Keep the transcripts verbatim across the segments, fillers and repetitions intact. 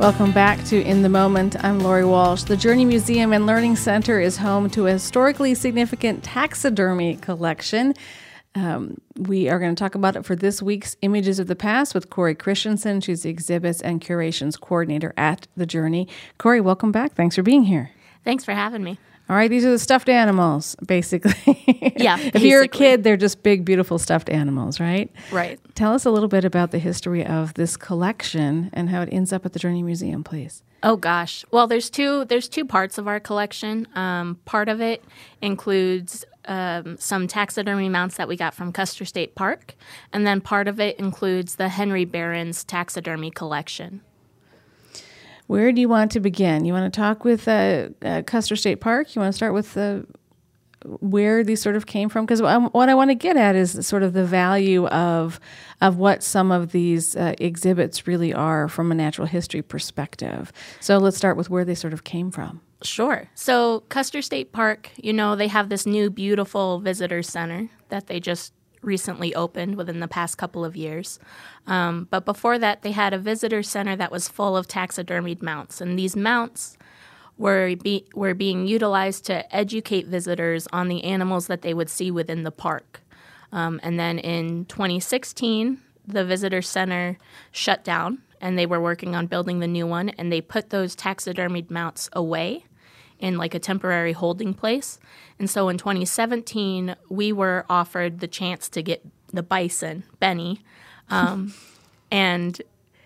Welcome back to In the Moment. I'm Lori Walsh. The Journey Museum and Learning Center is home to a historically significant taxidermy collection. Um, we are going to talk about it for this week's Images of the Past with Corey Christensen. She's the Exhibits and Curations Coordinator at The Journey. Corey, welcome back. Thanks for being here. Thanks for having me. All right, these are the stuffed animals, basically. Yeah, If you're a kid, they're just big, beautiful stuffed animals, right? Right. Tell us a little bit about the history of this collection and how it ends up at the Journey Museum, please. Oh gosh. Well, there's two there's two parts of our collection. Um, part of it includes um, some taxidermy mounts that we got from Custer State Park, and then part of it includes the Henry Barron's taxidermy collection. Where do you want to begin? You want to talk with uh, uh, Custer State Park? You want to start with the where these sort of came from? Because what I want to get at is sort of the value of of what some of these uh, exhibits really are from a natural history perspective. So let's start with where they sort of came from. Sure. So Custer State Park, you know, they have this new beautiful visitor center that they just recently opened within the past couple of years. Um, but before that, they had a visitor center that was full of taxidermied mounts. And these mounts were, be, were being utilized to educate visitors on the animals that they would see within the park. Um, and then in twenty sixteen, the visitor center shut down, and they were working on building the new one, and they put those taxidermied mounts away in like a temporary holding place. And so in twenty seventeen, we were offered the chance to get the bison, Benny, um, and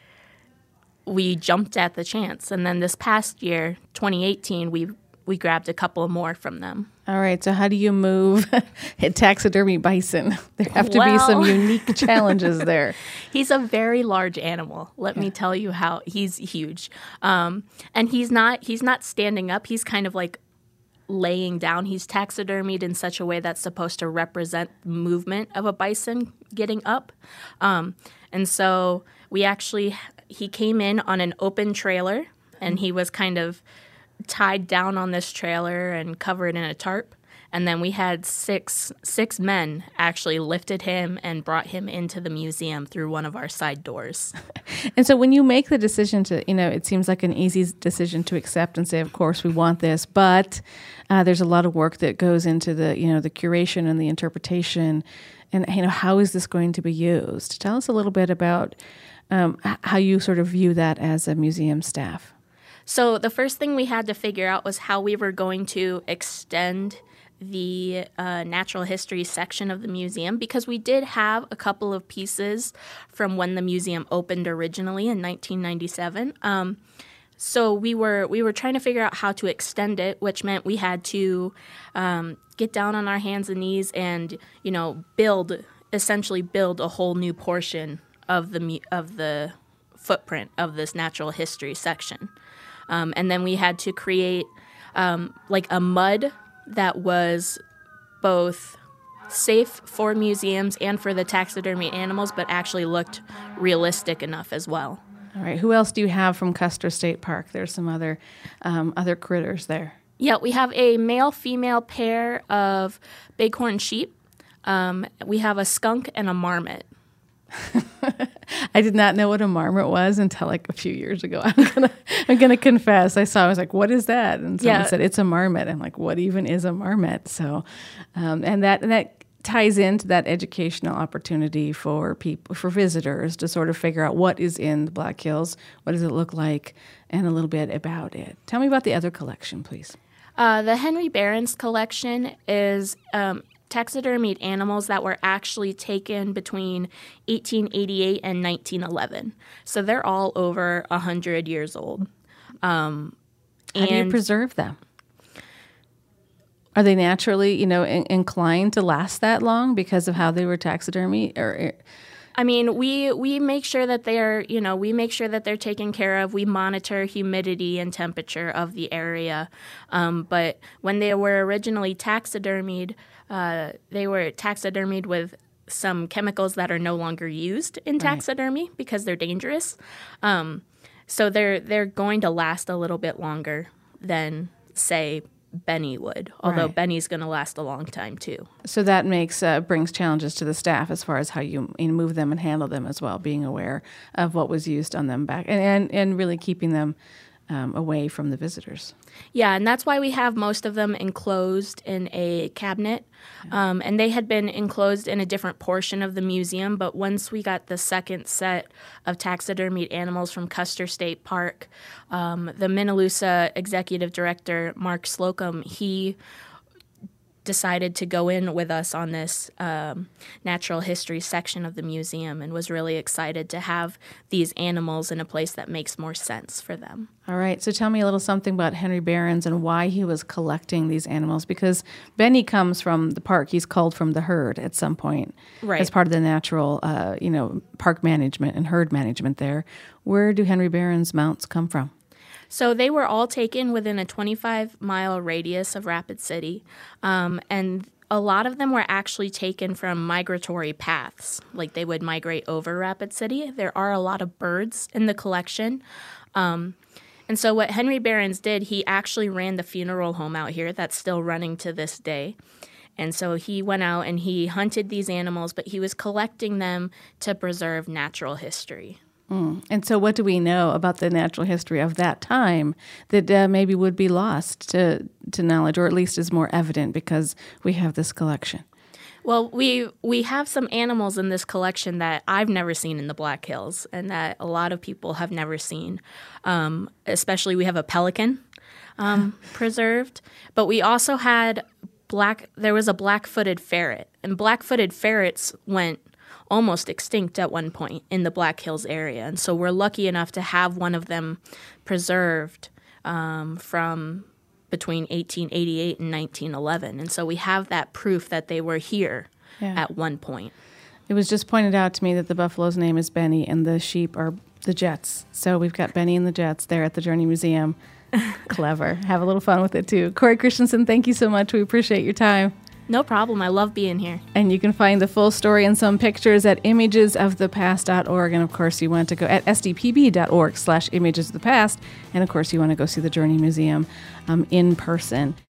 we jumped at the chance. And then this past year, twenty eighteen, we we grabbed a couple more from them. All right, so how do you move a taxidermy bison? There have to well, be some unique challenges there. He's a very large animal. Let yeah. me tell you how he's huge. Um, and he's not he's not standing up. He's kind of like laying down. He's taxidermied in such a way that's supposed to represent the movement of a bison getting up. Um, and so we actually, he came in on an open trailer, and he was kind of tied down on this trailer and covered in a tarp. And then we had six six men actually lifted him and brought him into the museum through one of our side doors. And so when you make the decision to, you know, it seems like an easy decision to accept and say, of course, we want this, but uh, there's a lot of work that goes into the, you know, the curation and the interpretation. And, you know, how is this going to be used? Tell us a little bit about um, how you sort of view that as a museum staff. So the first thing we had to figure out was how we were going to extend the uh, natural history section of the museum, because we did have a couple of pieces from when the museum opened originally in nineteen ninety-seven. Um, so we were we were trying to figure out how to extend it, which meant we had to um, get down on our hands and knees and, you know, build, essentially build a whole new portion of the of the footprint of this natural history section. Um, and then we had to create um, like a mud that was both safe for museums and for the taxidermy animals, but actually looked realistic enough as well. All right. Who else do you have from Custer State Park? There's some other um, other critters there. Yeah, we have a male-female pair of bighorn sheep. Um, we have a skunk and a marmot. I did not know what a marmot was until like a few years ago. I'm gonna, I'm gonna confess. I saw. I was like, "What is that?" And someone yeah. said, "It's a marmot." I'm like, "What even is a marmot?" So, um, and that and that ties into that educational opportunity for people, for visitors, to sort of figure out what is in the Black Hills, what does it look like, and a little bit about it. Tell me about the other collection, please. Uh, the Henry Barron's collection is Um, taxidermied animals that were actually taken between eighteen eighty-eight and nineteen eleven. So they're all over one hundred years old. Um, How do you preserve them? Are they naturally, you know, in- inclined to last that long because of how they were taxidermy? Or, I mean, we we make sure that they're, you know, we make sure that they're taken care of. We monitor humidity and temperature of the area. Um, but when they were originally taxidermied, uh, they were taxidermied with some chemicals that are no longer used in taxidermy right. because they're dangerous. Um, so they're they're going to last a little bit longer than, say, Benny would, although Right. Benny's going to last a long time too. So that makes uh, brings challenges to the staff as far as how you, you move them and handle them as well, being aware of what was used on them back and, and, and really keeping them um, away from the visitors. Yeah, and that's why we have most of them enclosed in a cabinet. Um, and they had been enclosed in a different portion of the museum, but once we got the second set of taxidermied animals from Custer State Park, um, the Minnelusa executive director, Mark Slocum, he decided to go in with us on this um, natural history section of the museum and was really excited to have these animals in a place that makes more sense for them. All right, so tell me a little something about Henry Behrens and why he was collecting these animals, because Benny comes from the park. He's culled from the herd at some point Right. as part of the natural, uh, you know, park management and herd management there. Where do Henry Behrens mounts come from? So they were all taken within a twenty-five mile radius of Rapid City, um, and a lot of them were actually taken from migratory paths, like they would migrate over Rapid City. There are a lot of birds in the collection. Um, and so what Henry Behrens did, he actually ran the funeral home out here that's still running to this day. And so he went out and he hunted these animals, but he was collecting them to preserve natural history. Mm. And so what do we know about the natural history of that time that uh, maybe would be lost to, to knowledge, or at least is more evident because we have this collection? Well, we we have some animals in this collection that I've never seen in the Black Hills and that a lot of people have never seen. Um, especially we have a pelican um, preserved, but we also had black, there was a black-footed ferret, and black-footed ferrets went almost extinct at one point in the Black Hills area. And so we're lucky enough to have one of them preserved um, from between eighteen eighty-eight and nineteen eleven. And so we have that proof that they were here Yeah. at one point. It was just pointed out to me that the buffalo's name is Benny and the sheep are the Jets. So we've got Benny and the Jets there at the Journey Museum. Clever. Have a little fun with it too. Corey Christensen, thank you so much. We appreciate your time. No problem. I love being here. And you can find the full story and some pictures at images of the past dot org. And of course, you want to go at s d p b dot org slash images of the past. And of course, you want to go see the Journey Museum um, in person.